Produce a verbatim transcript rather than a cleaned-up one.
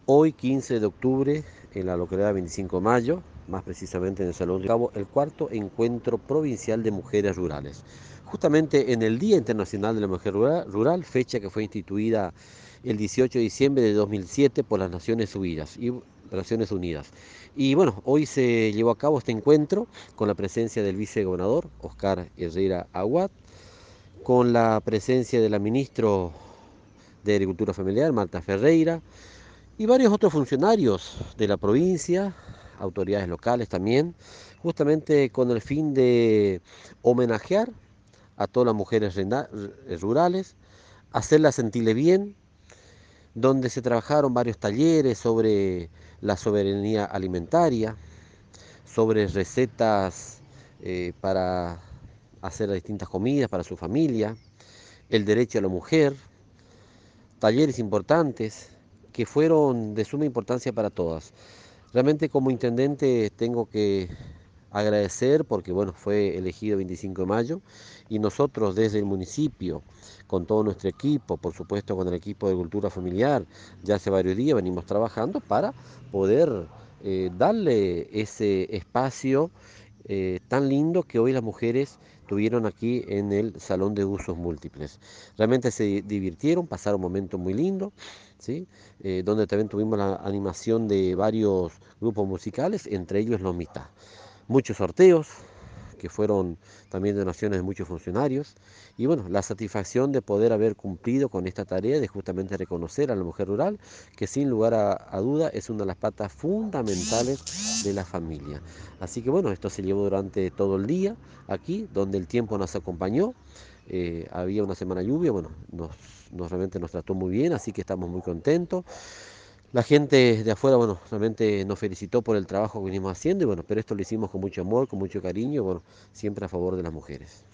Hoy, quince de octubre, en la localidad veinticinco de Mayo, más precisamente en el Salón de Cabo, el cuarto Encuentro Provincial de Mujeres Rurales. Justamente en el Día Internacional de la Mujer Rural, fecha que fue instituida el dieciocho de diciembre de dos mil siete por las Naciones Unidas. Y, Naciones Unidas. Y bueno, hoy se llevó a cabo este encuentro con la presencia del vicegobernador Oscar Herrera Aguad, con la presencia de la ministra de Agricultura Familiar, Marta Ferreira, y varios otros funcionarios de la provincia, autoridades locales también, justamente con el fin de homenajear a todas las mujeres rurales, hacerlas sentirle bien, donde se trabajaron varios talleres sobre la soberanía alimentaria, sobre recetas eh, para hacer distintas comidas para su familia, el derecho a la mujer, talleres importantes que fueron de suma importancia para todas. Realmente como intendente tengo que agradecer porque bueno, fue elegido veinticinco de mayo y nosotros desde el municipio, con todo nuestro equipo, por supuesto con el equipo de cultura familiar, ya hace varios días venimos trabajando para poder eh, darle ese espacio eh, tan lindo que hoy las mujeres tuvieron aquí en el Salón de Usos Múltiples. Realmente se divirtieron, pasaron un momento muy lindo, ¿sí? Eh, donde también tuvimos la animación de varios grupos musicales, entre ellos los Mitad. Muchos sorteos, que fueron también donaciones de muchos funcionarios, y bueno, la satisfacción de poder haber cumplido con esta tarea de justamente reconocer a la mujer rural, que sin lugar a, a duda es una de las patas fundamentales de la familia. Así que bueno, esto se llevó durante todo el día aquí, donde el tiempo nos acompañó. Eh, había una semana de lluvia, bueno, nos, nos realmente nos trató muy bien, así que estamos muy contentos. La gente de afuera, bueno, realmente nos felicitó por el trabajo que venimos haciendo, y bueno, pero esto lo hicimos con mucho amor, con mucho cariño, bueno, siempre a favor de las mujeres.